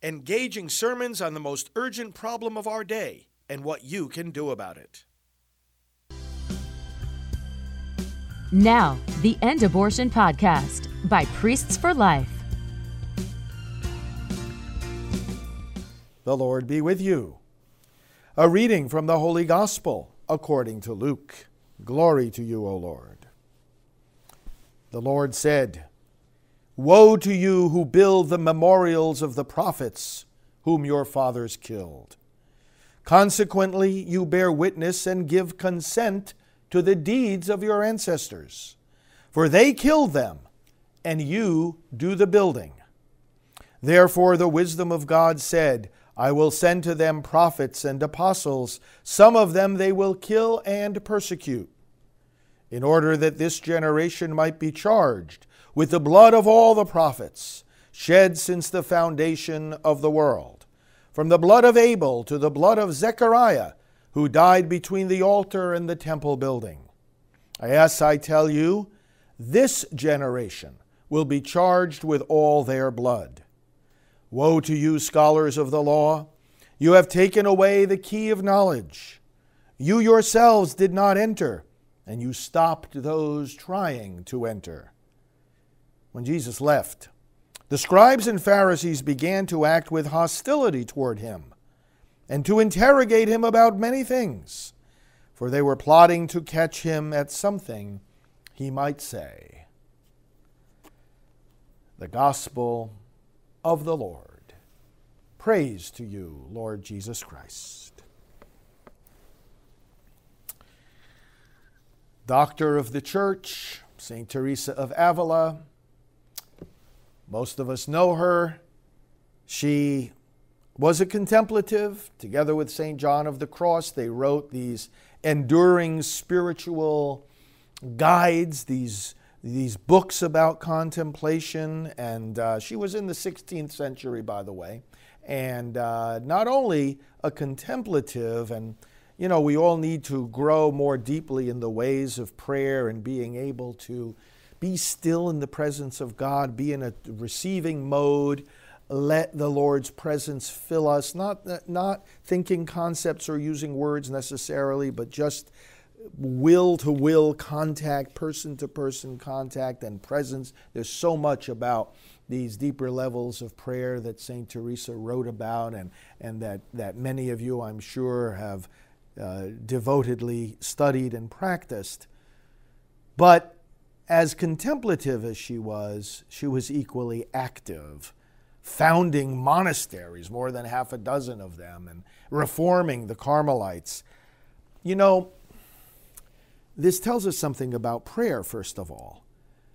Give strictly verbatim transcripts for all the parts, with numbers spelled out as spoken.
engaging sermons on the most urgent problem of our day and what you can do about it. Now, the End Abortion Podcast by Priests for Life. The Lord be with you. A reading from the Holy Gospel according to Luke. Glory to you, O Lord. The Lord said, "Woe to you who build the memorials of the prophets whom your fathers killed. Consequently, you bear witness and give consent to the deeds of your ancestors, for they killed them, and you do the building. Therefore the wisdom of God said, I will send to them prophets and apostles. Some of them they will kill and persecute, in order that this generation might be charged with the blood of all the prophets, shed since the foundation of the world, from the blood of Abel to the blood of Zechariah, who died between the altar and the temple building. Yes, I tell you, this generation will be charged with all their blood. Woe to you, scholars of the law! You have taken away the key of knowledge. You yourselves did not enter, and you stopped those trying to enter." When Jesus left, the scribes and Pharisees began to act with hostility toward him and to interrogate him about many things, for they were plotting to catch him at something he might say. The Gospel of the Lord. Praise to you, Lord Jesus Christ. Doctor of the Church, Saint Teresa of Avila. Most of us know her. She was a contemplative. Together with Saint John of the Cross, they wrote these enduring spiritual guides, these these books about contemplation, and uh, she was in the sixteenth century, by the way, and uh, not only a contemplative, and you know, we all need to grow more deeply in the ways of prayer and being able to be still in the presence of God, be in a receiving mode, let the Lord's presence fill us, not, not thinking concepts or using words necessarily, but just will-to-will contact, person-to-person contact and presence. There's so much about these deeper levels of prayer that Saint Teresa wrote about, and, and that, that many of you, I'm sure, have uh, devotedly studied and practiced. But as contemplative as she was, she was equally active, founding monasteries, more than half a dozen of them, and reforming the Carmelites. You know, this tells us something about prayer, first of all,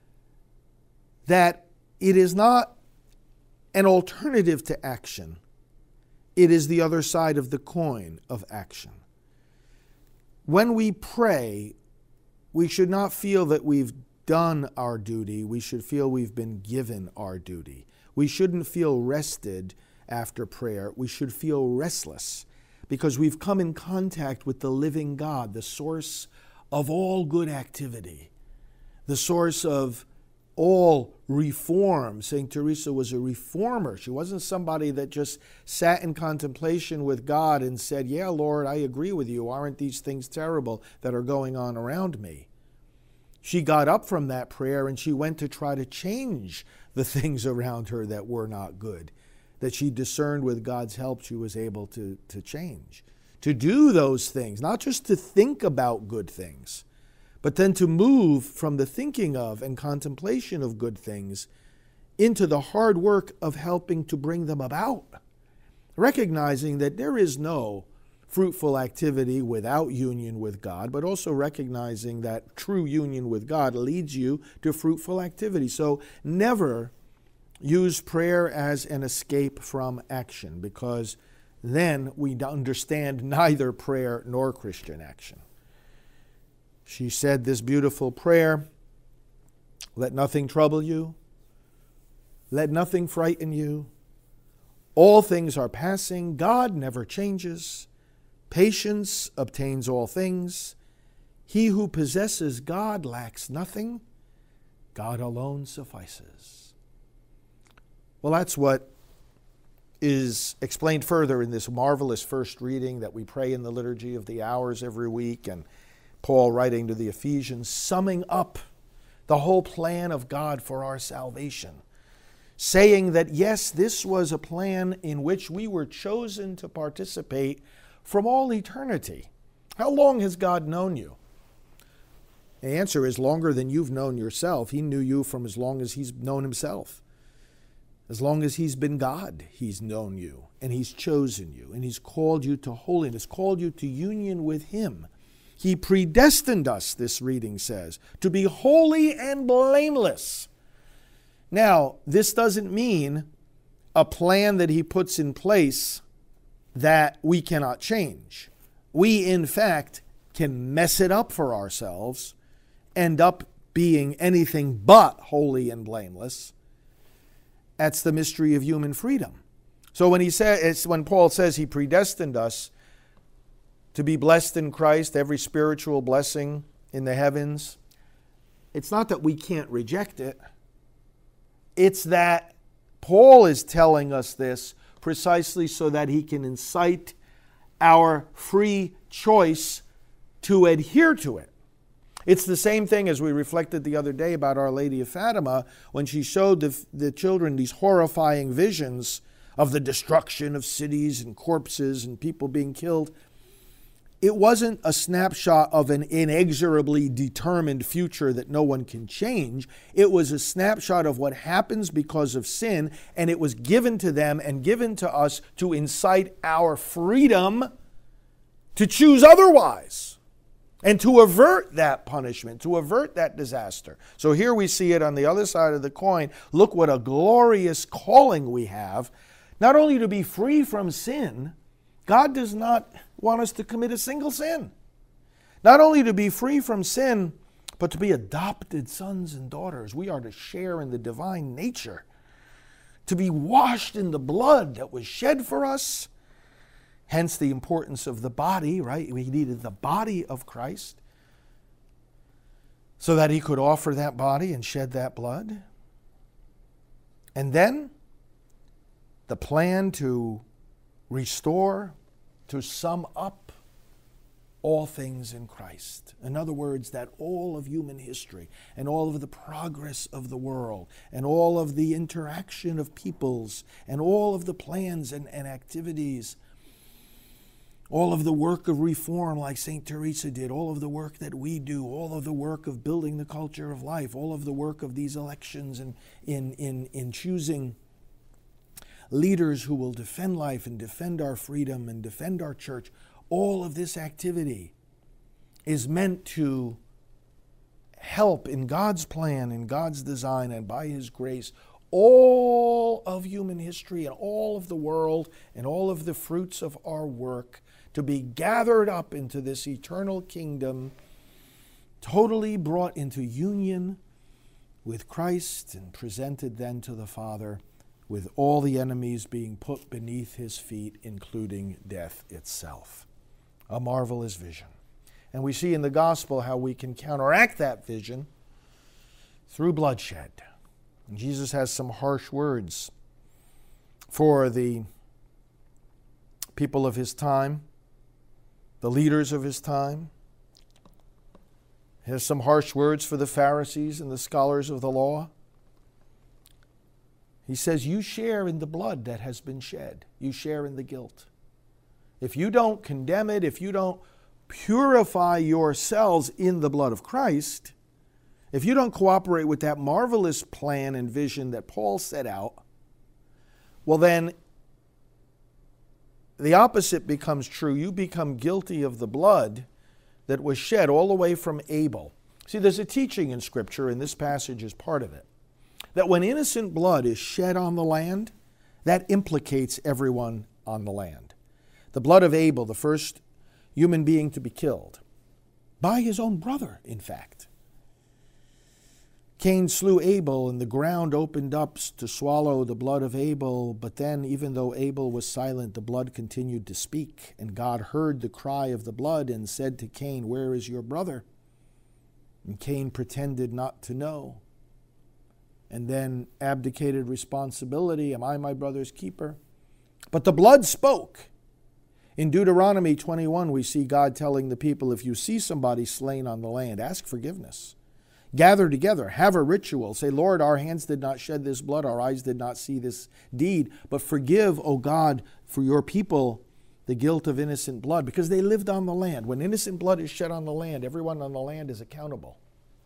that it is not an alternative to action. It is the other side of the coin of action. When we pray, we should not feel that we've done our duty. We should feel we've been given our duty. We shouldn't feel rested after prayer. We should feel restless because we've come in contact with the living God, the source of all good activity, the source of all reform. Saint Teresa was a reformer. She wasn't somebody that just sat in contemplation with God and said, yeah, Lord, I agree with you. Aren't these things terrible that are going on around me? She got up from that prayer and she went to try to change the things around her that were not good, that she discerned with God's help she was able to, to change. To do those things, not just to think about good things, but then to move from the thinking of and contemplation of good things into the hard work of helping to bring them about, recognizing that there is no fruitful activity without union with God, but also recognizing that true union with God leads you to fruitful activity. So never use prayer as an escape from action, because then we understand neither prayer nor Christian action. She said this beautiful prayer, let nothing trouble you, let nothing frighten you. All things are passing, God never changes. Patience obtains all things. He who possesses God lacks nothing. God alone suffices. Well, that's what is explained further in this marvelous first reading that we pray in the Liturgy of the Hours every week, and Paul writing to the Ephesians, summing up the whole plan of God for our salvation, saying that yes, this was a plan in which we were chosen to participate from all eternity. How long has God known you? The answer is longer than you've known yourself. He knew you from as long as he's known himself. As long as he's been God, he's known you, and he's chosen you, and he's called you to holiness, called you to union with him. He predestined us, this reading says, to be holy and blameless. Now, this doesn't mean a plan that he puts in place that we cannot change. We, in fact, can mess it up for ourselves, end up being anything but holy and blameless. That's the mystery of human freedom. So when he says, when Paul says he predestined us to be blessed in Christ, every spiritual blessing in the heavens, it's not that we can't reject it. It's that Paul is telling us this precisely so that he can incite our free choice to adhere to it. It's the same thing as we reflected the other day about Our Lady of Fatima when she showed the, the children these horrifying visions of the destruction of cities and corpses and people being killed. It wasn't a snapshot of an inexorably determined future that no one can change. It was a snapshot of what happens because of sin, and it was given to them and given to us to incite our freedom to choose otherwise and to avert that punishment, to avert that disaster. So here we see it on the other side of the coin. Look what a glorious calling we have, not only to be free from sin. God does not want us to commit a single sin. Not only to be free from sin, but to be adopted sons and daughters. We are to share in the divine nature, to be washed in the blood that was shed for us. Hence the importance of the body, right? We needed the body of Christ so that he could offer that body and shed that blood. And then the plan to restore, to sum up all things in Christ. In other words, that all of human history and all of the progress of the world and all of the interaction of peoples and all of the plans and, and activities, all of the work of reform like Saint Teresa did, all of the work that we do, all of the work of building the culture of life, all of the work of these elections and in, in, in choosing leaders who will defend life and defend our freedom and defend our church, all of this activity is meant to help in God's plan, in God's design, and by his grace, all of human history and all of the world and all of the fruits of our work to be gathered up into this eternal kingdom, totally brought into union with Christ and presented then to the Father, with all the enemies being put beneath his feet, including death itself. A marvelous vision. And we see in the gospel how we can counteract that vision through bloodshed. And Jesus has some harsh words for the people of his time, the leaders of his time. He has some harsh words for the Pharisees and the scholars of the law. He says, you share in the blood that has been shed. You share in the guilt. If you don't condemn it, if you don't purify yourselves in the blood of Christ, if you don't cooperate with that marvelous plan and vision that Paul set out, well then, the opposite becomes true. You become guilty of the blood that was shed all the way from Abel. See, there's a teaching in Scripture, and this passage is part of it, that when innocent blood is shed on the land, that implicates everyone on the land. The blood of Abel, the first human being to be killed, by his own brother, in fact. Cain slew Abel, and the ground opened up to swallow the blood of Abel. But then, even though Abel was silent, the blood continued to speak. And God heard the cry of the blood and said to Cain, where is your brother? And Cain pretended not to know, and then abdicated responsibility. Am I my brother's keeper? But the blood spoke. In Deuteronomy twenty-one, we see God telling the people, if you see somebody slain on the land, ask forgiveness. Gather together, have a ritual. Say, Lord, our hands did not shed this blood, our eyes did not see this deed, but forgive, O God, for your people the guilt of innocent blood, because they lived on the land. When innocent blood is shed on the land, everyone on the land is accountable.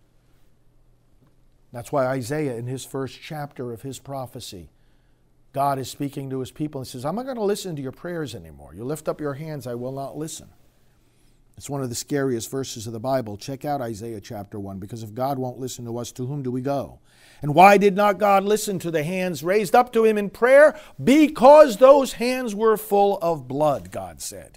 That's why Isaiah, in his first chapter of his prophecy, God is speaking to his people and says, I'm not going to listen to your prayers anymore. You lift up your hands, I will not listen. It's one of the scariest verses of the Bible. Check out Isaiah chapter one, because if God won't listen to us, to whom do we go? And why did not God listen to the hands raised up to him in prayer? Because those hands were full of blood, God said.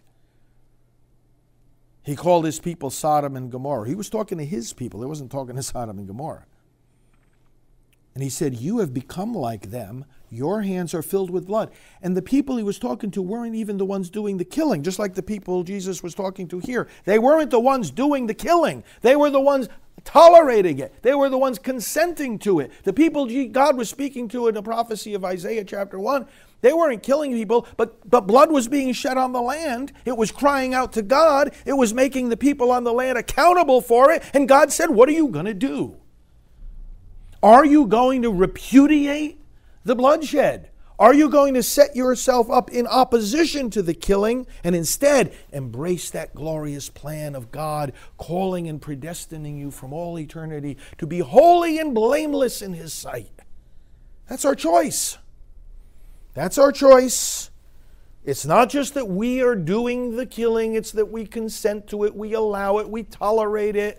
He called his people Sodom and Gomorrah. He was talking to his people. He wasn't talking to Sodom and Gomorrah. And he said, you have become like them. Your hands are filled with blood. And the people he was talking to weren't even the ones doing the killing, just like the people Jesus was talking to here. They weren't the ones doing the killing. They were the ones tolerating it. They were the ones consenting to it. The people God was speaking to in the prophecy of Isaiah chapter one, they weren't killing people, but, but blood was being shed on the land. It was crying out to God. It was making the people on the land accountable for it. And God said, what are you going to do? Are you going to repudiate the bloodshed? Are you going to set yourself up in opposition to the killing and instead embrace that glorious plan of God calling and predestining you from all eternity to be holy and blameless in his sight? That's our choice. That's our choice. It's not just that we are doing the killing, it's that we consent to it, we allow it, we tolerate it.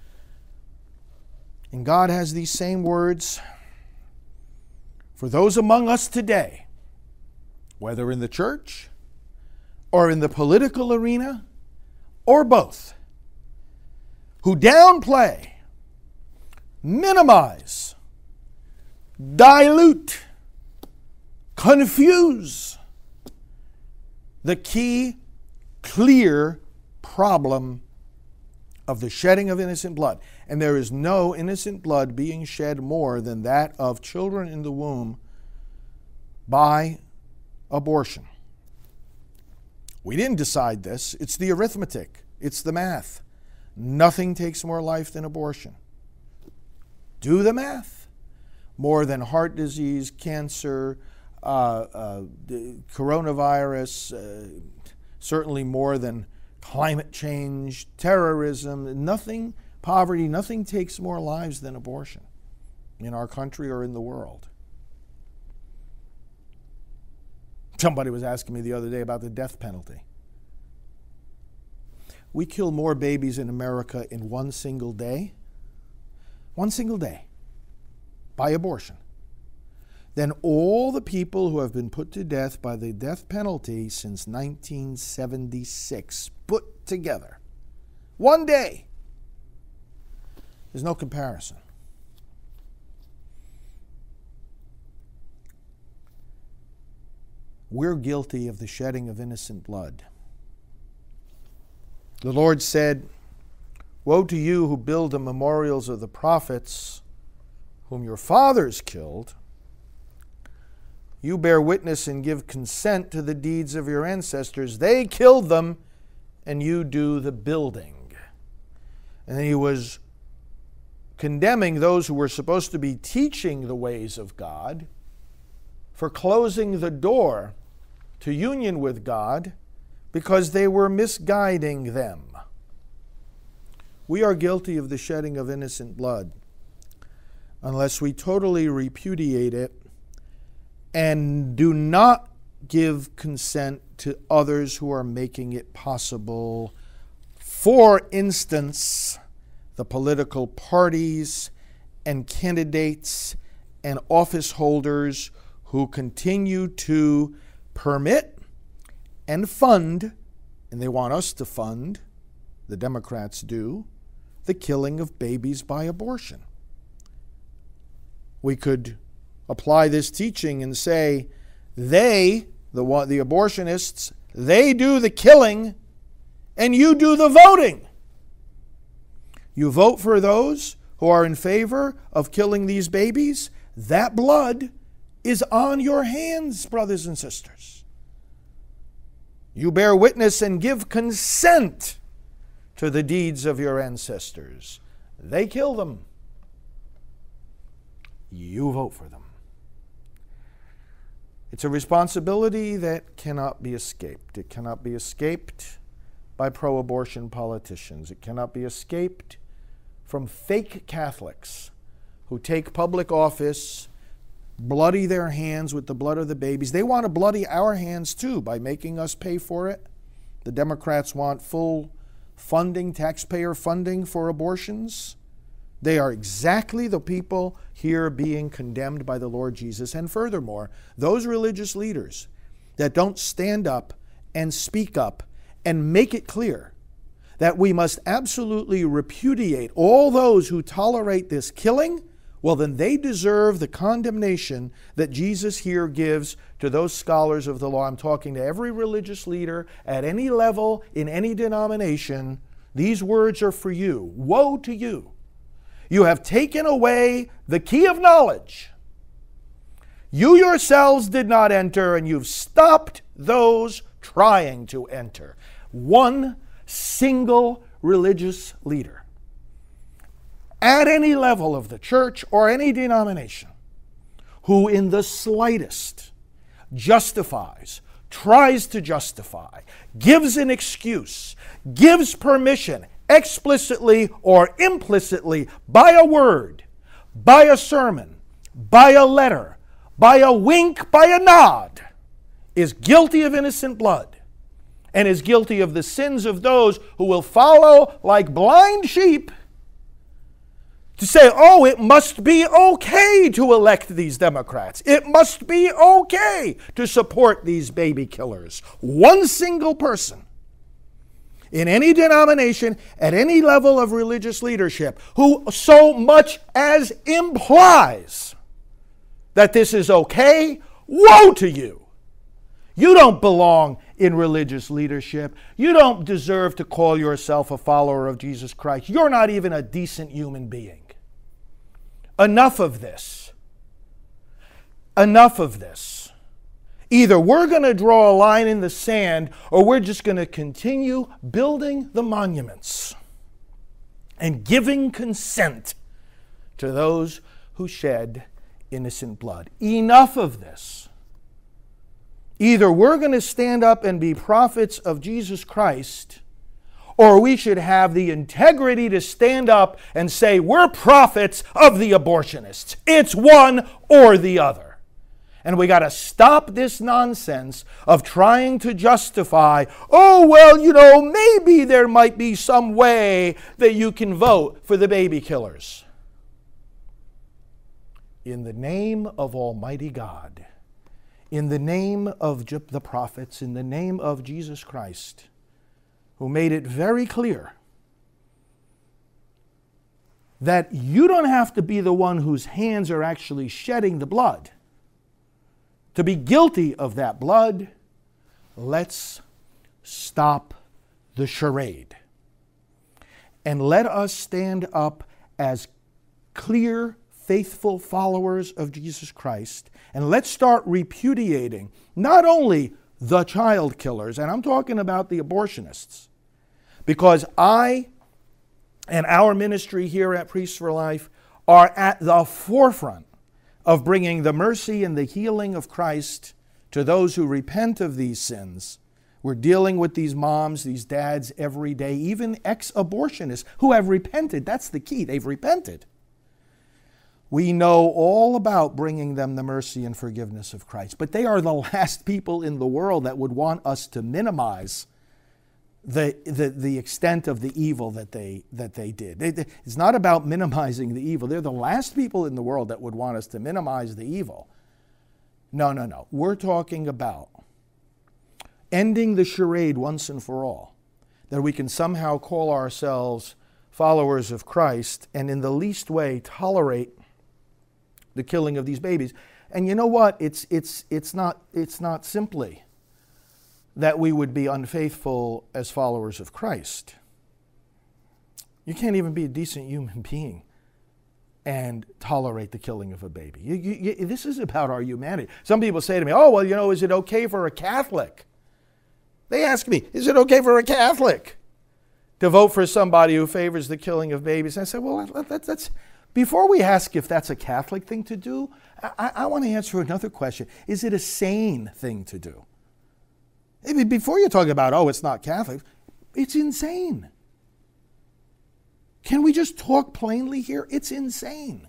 And God has these same words for those among us today, whether in the church or in the political arena or both, who downplay, minimize, dilute, confuse the key, clear problem of the shedding of innocent blood. And there is no innocent blood being shed more than that of children in the womb by abortion. We didn't decide this. It's the arithmetic. It's the math. Nothing takes more life than abortion. Do the math. More than heart disease, cancer, uh, uh, coronavirus, uh, certainly more than climate change, terrorism, nothing, poverty, nothing takes more lives than abortion in our country or in the world. Somebody was asking me the other day about the death penalty. We kill more babies in America in one single day, one single day, by abortion, than all the people who have been put to death by the death penalty since nineteen seventy-six, put together. One day. There's no comparison. We're guilty of the shedding of innocent blood. The Lord said, woe to you who build the memorials of the prophets whom your fathers killed. You bear witness and give consent to the deeds of your ancestors. They killed them, and you do the building. And he was condemning those who were supposed to be teaching the ways of God for closing the door to union with God because they were misguiding them. We are guilty of the shedding of innocent blood unless we totally repudiate it and do not give consent to others who are making it possible. For instance, the political parties and candidates and office holders who continue to permit and fund, and they want us to fund, the Democrats do, the killing of babies by abortion. We could apply this teaching and say, they, the, the abortionists, they do the killing and you do the voting. You vote for those who are in favor of killing these babies. That blood is on your hands, brothers and sisters. You bear witness and give consent to the deeds of your ancestors. They kill them. You vote for them. It's a responsibility that cannot be escaped. It cannot be escaped by pro-abortion politicians. It cannot be escaped from fake Catholics who take public office, bloody their hands with the blood of the babies. They want to bloody our hands too by making us pay for it. The Democrats want full funding, taxpayer funding for abortions. They are exactly the people here being condemned by the Lord Jesus. And furthermore, those religious leaders that don't stand up and speak up and make it clear that we must absolutely repudiate all those who tolerate this killing, well, then they deserve the condemnation that Jesus here gives to those scholars of the law. I'm talking to every religious leader at any level, in any denomination. These words are for you. Woe to you! You have taken away the key of knowledge. You yourselves did not enter, and you've stopped those trying to enter. One single religious leader at any level of the church or any denomination who in the slightest justifies, tries to justify, gives an excuse, gives permission, explicitly or implicitly, by a word, by a sermon, by a letter, by a wink, by a nod, is guilty of innocent blood and is guilty of the sins of those who will follow like blind sheep to say, oh, it must be okay to elect these Democrats. It must be okay to support these baby killers. One single person in any denomination, at any level of religious leadership, who so much as implies that this is okay, woe to you! You don't belong in religious leadership. You don't deserve to call yourself a follower of Jesus Christ. You're not even a decent human being. Enough of this. Enough of this. Either we're going to draw a line in the sand, or we're just going to continue building the monuments and giving consent to those who shed innocent blood. Enough of this. Either we're going to stand up and be prophets of Jesus Christ, or we should have the integrity to stand up and say, we're prophets of the abortionists. It's one or the other. And we got to stop this nonsense of trying to justify, oh, well, you know, maybe there might be some way that you can vote for the baby killers. In the name of Almighty God, in the name of the prophets, in the name of Jesus Christ, who made it very clear that you don't have to be the one whose hands are actually shedding the blood to be guilty of that blood. Let's stop the charade. And let us stand up as clear, faithful followers of Jesus Christ. And let's start repudiating not only the child killers, and I'm talking about the abortionists, because I and our ministry here at Priests for Life are at the forefront of bringing the mercy and the healing of Christ to those who repent of these sins. We're dealing with these moms, these dads every day, even ex-abortionists who have repented. That's the key. They've repented. We know all about bringing them the mercy and forgiveness of Christ, but they are the last people in the world that would want us to minimize the the, the extent of the evil that they that they did. They, they, it's not about minimizing the evil. They're the last people in the world that would want us to minimize the evil. No, no, no. We're talking about ending the charade once and for all, that we can somehow call ourselves followers of Christ and in the least way tolerate the killing of these babies. And you know what? It's it's it's not it's not simply that we would be unfaithful as followers of Christ. You can't even be a decent human being and tolerate the killing of a baby. You, you, you, this is about our humanity. Some people say to me, oh, well, you know, is it okay for a Catholic They ask me, is it okay for a Catholic to vote for somebody who favors the killing of babies? And I said, well, that, that's, before we ask if that's a Catholic thing to do, I, I want to answer another question. Is it a sane thing to do? I mean, before you talk about, oh, it's not Catholic, it's insane. Can we just talk plainly here? It's insane.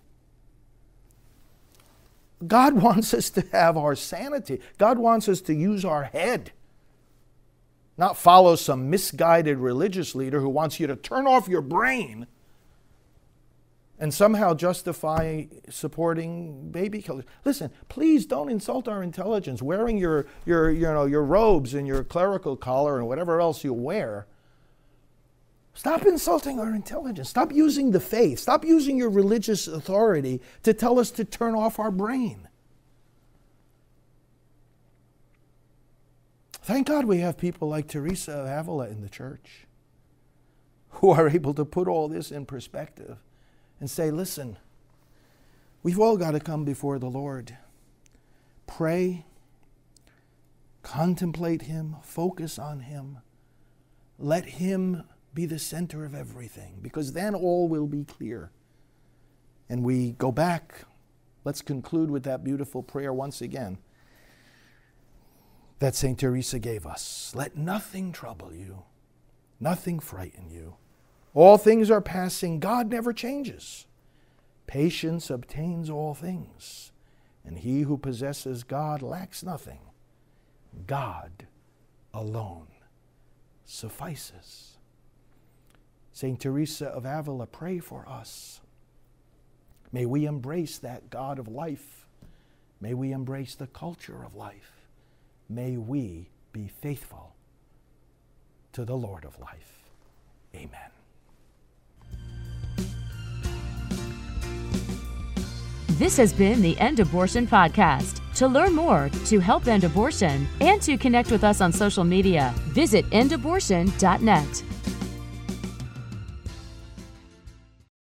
God wants us to have our sanity. God wants us to use our head, not follow some misguided religious leader who wants you to turn off your brain and somehow justify supporting baby killers. Listen, please don't insult our intelligence. Wearing your, your, you know, your robes and your clerical collar and whatever else you wear. Stop insulting our intelligence. Stop using the faith. Stop using your religious authority to tell us to turn off our brain. Thank God we have people like Teresa of Avila in the church who are able to put all this in perspective and say, listen, we've all got to come before the Lord. Pray, contemplate Him, focus on Him. Let Him be the center of everything, because then all will be clear. And we go back. Let's conclude with that beautiful prayer once again that Saint Teresa gave us. Let nothing trouble you, nothing frighten you. All things are passing. God never changes. Patience obtains all things, and he who possesses God lacks nothing. God alone suffices. Saint Teresa of Avila, pray for us. May we embrace that God of life. May we embrace the culture of life. May we be faithful to the Lord of life. Amen. This has been the End Abortion Podcast. To learn more, to help end abortion, and to connect with us on social media, visit end abortion dot net.